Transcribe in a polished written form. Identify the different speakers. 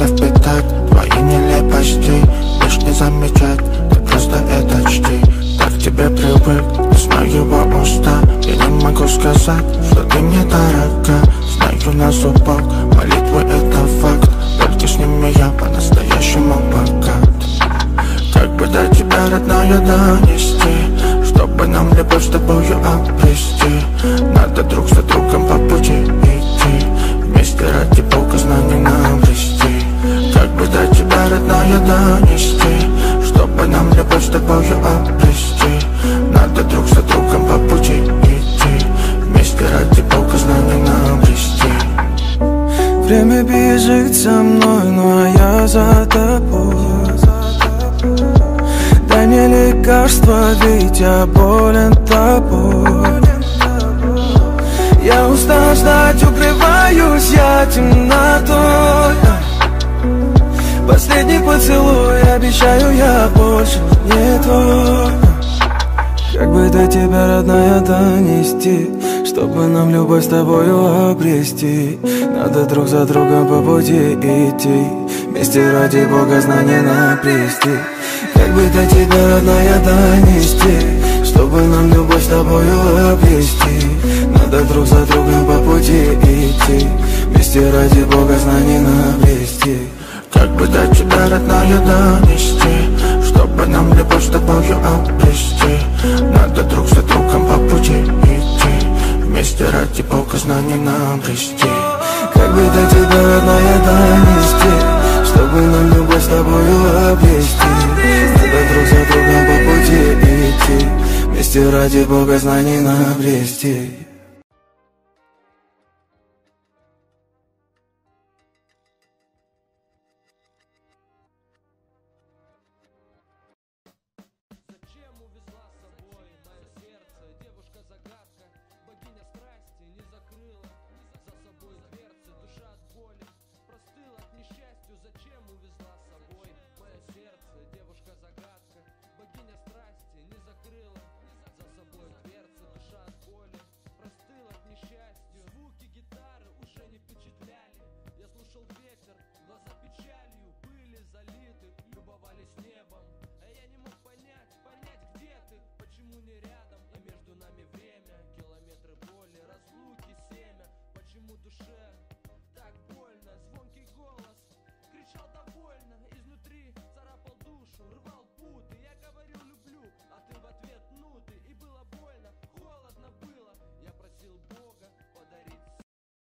Speaker 1: впитать твои нелепости, лишь не замечать, ты просто это чти. Так к тебе привык, из моего уста я не могу сказать, что ты мне дорога. Знаю на зубок, молитвы это факт, только с ними я по-настоящему богат. Как бы до тебя, родная, донести, чтобы нам любовь с тобою обрести. Надо друг за другом по пути идти, вместе ради Бога знаний нам вести. Как бы до тебя, родная, донести, чтобы нам любовь с тобою обрести. Надо друг за другом по пути идти, вместе ради Бога знаний нам вести.
Speaker 2: Время бежит за мной, но я за тобой. Дай мне лекарство, ведь я болен тобой. Я устал ждать, укрываюсь я темнотой. Последний поцелуй, обещаю, я больше не твой. Как бы до тебя, родная, донести, чтобы нам любовь с тобою обрести. Надо друг за другом по пути идти, вместе ради Бога знаний наплести. Как бы до тебя, родная, донести, чтобы нам любовь с тобою обрести. Надо друг за другом по пути идти, вместе ради Бога знаний наплести.
Speaker 1: Как бы до тебя, родная, донести, чтобы нам любовь с тобою обрести. Надо друг за другом по пути идти, вместе ради Бога знаний нам обрести.
Speaker 2: Как бы до тебя, родная, донести, чтобы нам любовь с тобою обрести. Надо друг за другом по пути идти, вместе ради Бога знаний нам обрести.
Speaker 3: Душе